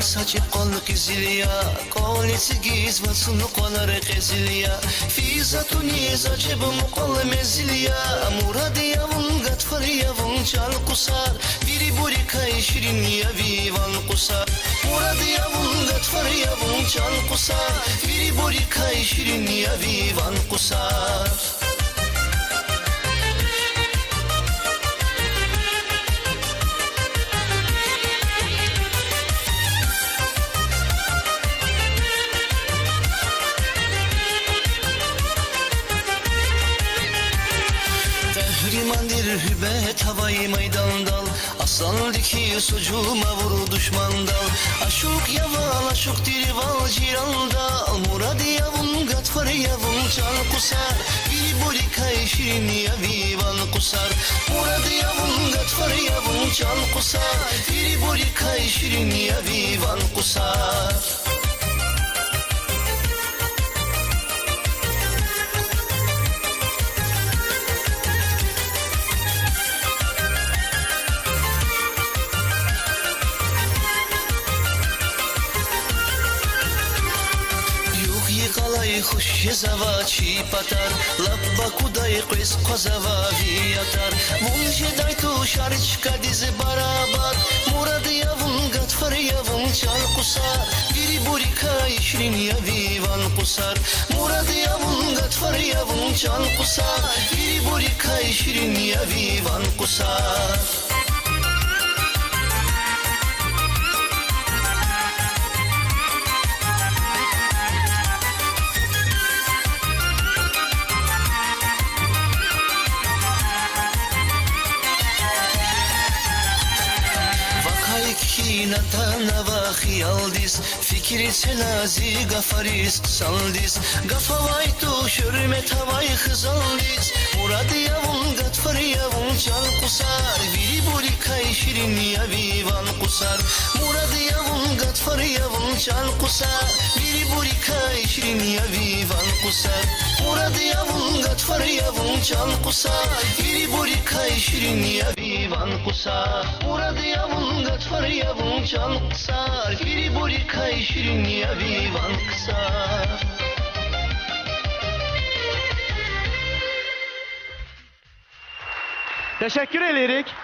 saçıp kallık izilya Kolesi giz vasını kolar kezilya Fizatuni saçıp mukal mezilya Muradi yavun gatfar yavun çal kusar Biri buri kay şirin yavivan kusar Muradi yavun gatfar yavun çal kusar Biri buri kay şirin yavivan kusar Tahrimandir hübet havayı meydandal Aslan diki sucuma vur düşman dal Aşuk yaval aşuk dirival cirandal Muradi yavun gatfar yavun çal kusar Bir buri kay şirin yavivan kusar Muradi yavun gatfar yavun çal kusar Bir buri kay şirin yavivan kusar Kalay hoş yazava çi patar Labba kuday qis qazava viyatar Vunje daytu şarçka dizi barabat Murad yavun gatfar yavun çal kusar Biri buri kay şirin yavivan kusar Murad yavun gatfar yavun çal kusar Biri buri kay şirin yavivan kusar Natana va khiyaldis Fikri selazi gafaris qsaldis Gafavaytu şürmet havay khızaldis Murad yavun gatfar yavun çal kusar Biri buri kay şirin yavivan kusar Murad yavun gatfar yavun çal kusar Biri buri kay şirin yavivan kusar Murad yavun gatfar yavun çal kusar Biri buri kay şirin yavivan kusar Murad yavun gatfar yavun çal kusar Biri buri kay şirin yavivan kusar Teşekkür ederim.